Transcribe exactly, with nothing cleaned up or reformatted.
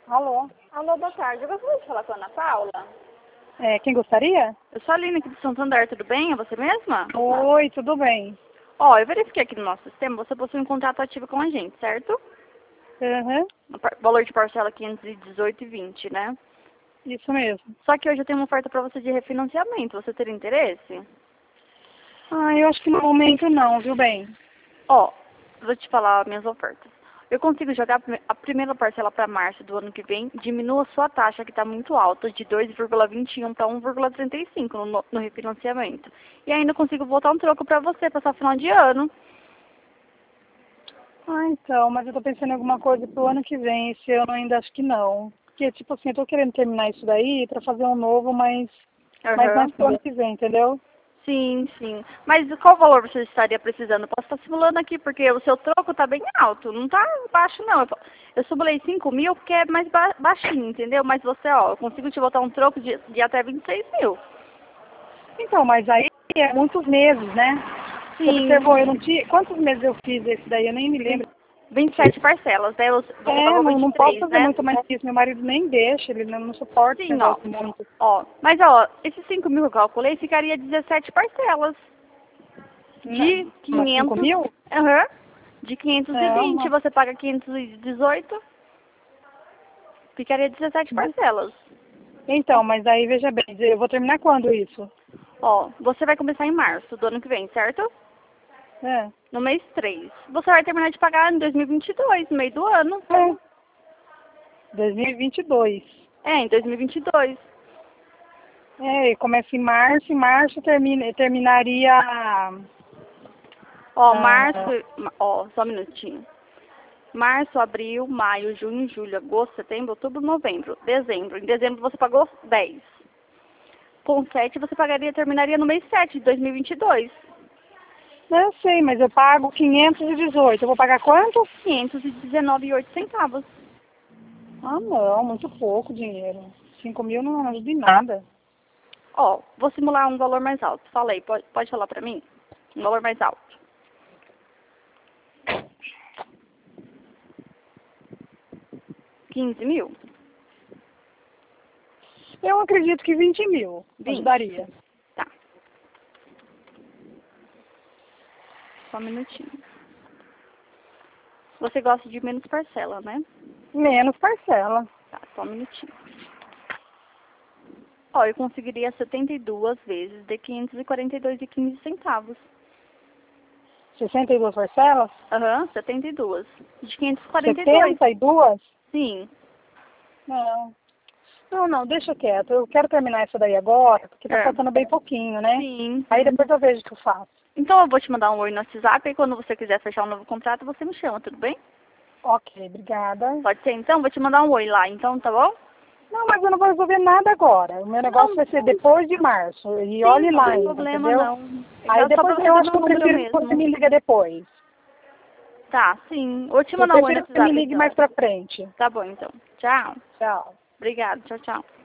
Alô? Alô, boa tarde. Eu gostaria de falar com a Ana Paula. É, quem gostaria? Eu sou a Aline aqui de Santander, tudo bem? É você mesma? Oi, tudo bem? Ó, eu verifiquei aqui no nosso sistema, você possui um contrato ativo com a gente, certo? Uhum, O par- valor de parcela quinhentos e dezoito e vinte, né? isso mesmo. Só que hoje eu tenho uma oferta para você de refinanciamento. Você teria interesse? Ah, eu acho que no momento não, viu bem? Ó, vou te falar as minhas ofertas. Eu consigo jogar a prime- a primeira parcela para março do ano que vem, diminua a sua taxa, que está muito alta, de dois vírgula vinte e um para um vírgula trinta e cinco no, no refinanciamento. E ainda consigo voltar um troco para você, passar o final de ano. Ah, então, mas eu tô pensando em alguma coisa pro ano que vem. Esse ano ainda acho que não. Porque, tipo assim, eu tô querendo terminar isso daí pra fazer um novo, mas, mas mais Aham. pro ano que vem, entendeu? Sim, sim. Mas qual valor você estaria precisando? Posso estar simulando aqui, porque o seu troco está bem alto. Não está baixo, não. Eu, eu simulei cinco mil porque é mais ba baixinho, entendeu? Mas você, ó, eu consigo te botar um troco de, de até vinte e seis mil. Então, mas aí é muitos meses, né? Você Sim. observou, eu não tinha... Quantos meses eu fiz esse daí? Eu nem me lembro. vinte e sete parcelas, né? Você você É, pagou não, vinte e não posso três, fazer né? muito mais que isso. Meu marido nem deixa, ele não, não suporta esse Sim, ó. negócio muito. Ó, mas ó, esses cinco mil que eu calculei ficaria dezessete parcelas. De Umas cinco quinhentos, mil? aham, de quinhentos e É, vinte uma... você paga quinhentos e dezoito, ficaria dezessete parcelas. Então, mas aí veja bem, eu vou terminar quando isso? Ó, você vai começar em março do ano que vem, certo? É. No mês três. Você vai terminar de pagar em dois mil e vinte e dois, no meio do ano. É. dois mil e vinte e dois. É, em dois mil e vinte e dois. É, e começa em março, em março termina, terminaria... Ó, março, Ah, ó, só um minutinho. Março, abril, maio, junho, julho, agosto, setembro, outubro, novembro, dezembro. Em dezembro você pagou dez. Com sete você pagaria, terminaria no mês sete de dois mil e vinte e dois. eu sei, mas eu pago quinhentos e dezoito. Eu vou pagar quanto? quinhentos e dezenove e oito centavos. Ah, não, muito pouco dinheiro. Cinco mil não ajuda em nada. Ó, vou simular um valor mais alto. Fala aí, pode, pode falar pra mim? Um valor mais alto. quinze mil? Eu acredito que vinte mil vinte? ajudaria. Tá. Só um minutinho. Você gosta de menos parcela, né? Menos parcela. Tá, só um minutinho. Ó, eu conseguiria setenta e duas vezes de quinhentos e quarenta e dois e quinze centavos. sessenta e duas parcelas? Aham, setenta e duas. De quinhentos e quarenta e dois. setenta e duas? Sim. Não. Não, não, deixa quieto. Eu quero terminar isso daí agora, porque tá É. faltando bem pouquinho, né? Sim. Aí depois eu vejo o que eu faço. Então eu vou te mandar um oi no WhatsApp e quando você quiser fechar um novo contrato, você me chama, tudo bem? Ok, obrigada. Pode ser então? Vou te mandar um oi lá, então, tá bom? Não, mas eu não vou resolver nada agora. O meu negócio Não, vai ser depois de março. E sim, olhe não lá tem ainda, problema entendeu? não. Aí É só pra depois você eu ver acho meu que eu número prefiro que você mesmo. me liga depois. Tá, sim. Vou te Eu mandar um oi no prefiro que você me WhatsApp ligue então. mais pra frente. Tá bom então. Tchau. Tchau. Obrigada. Tchau, tchau.